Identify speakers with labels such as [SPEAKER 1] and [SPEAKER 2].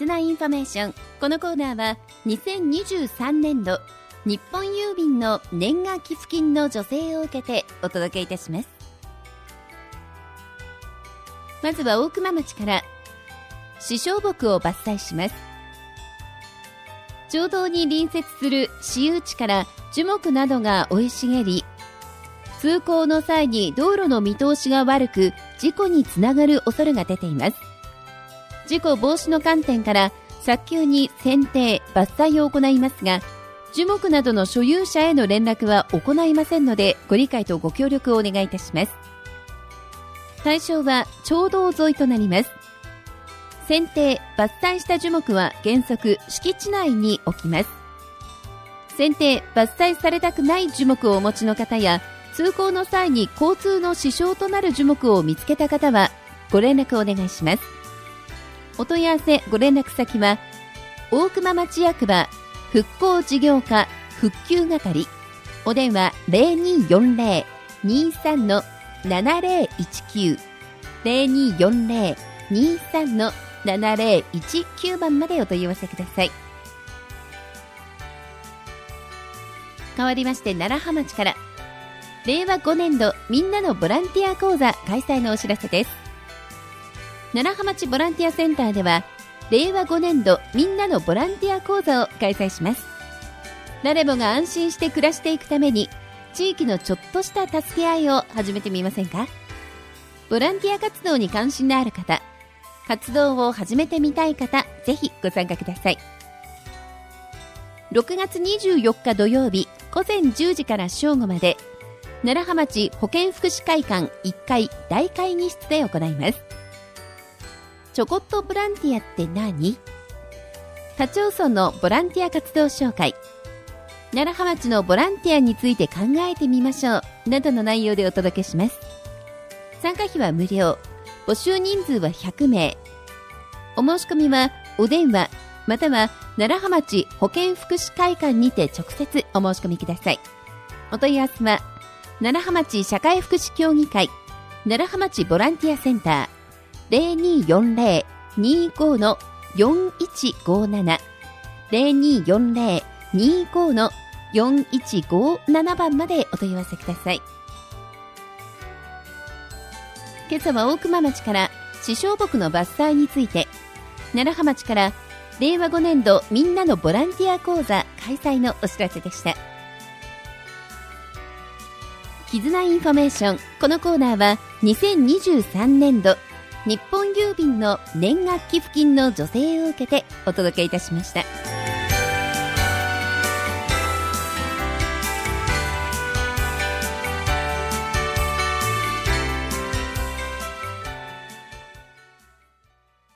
[SPEAKER 1] 絆インフォメーション。このコーナーは2023年度日本郵便の年賀寄付金の助成を受けてお届けいたします。まずは大熊町から支松木を伐採します。町道に隣接する私有地から樹木などが生い茂り、通行の際に道路の見通しが悪く事故につながる恐れが出ています。事故防止の観点から早急に剪定・伐採を行いますが、樹木などの所有者への連絡は行いませんので、ご理解とご協力をお願いいたします。対象は町道沿いとなります。剪定・伐採した樹木は原則敷地内に置きます。剪定・伐採されたくない樹木をお持ちの方や、通行の際に交通の支障となる樹木を見つけた方はご連絡をお願いします。お問い合わせご連絡先は大熊町役場復興事業課復旧係、お電話 0240-23-7019 0240-23-7019 番までお問い合わせください。変わりまして楢葉町から令和5年度みんなのボランティア講座開催のお知らせです。楢葉町ボランティアセンターでは令和5年度みんなのボランティア講座を開催します。誰もが安心して暮らしていくために地域のちょっとした助け合いを始めてみませんか。ボランティア活動に関心のある方、活動を始めてみたい方、ぜひご参加ください。6月24日土曜日午前10時から正午まで、楢葉町保健福祉会館1階大会議室で行います。ちょこっとボランティアって何？他町村のボランティア活動紹介、楢葉町のボランティアについて考えてみましょうなどの内容でお届けします。参加費は無料、募集人数は100名。お申し込みはお電話または楢葉町保健福祉会館にて直接お申し込みください。お問い合わせは楢葉町社会福祉協議会楢葉町ボランティアセンター 0240-25-4157 0240-25-4157 番までお問い合わせください。今朝は大熊町から支松木の伐採について、楢葉町から令和5年度みんなのボランティア講座開催のお知らせでした。絆インフォメーション。このコーナーは2023年度日本郵便の年賀寄付金の助成を受けてお届けいたしました。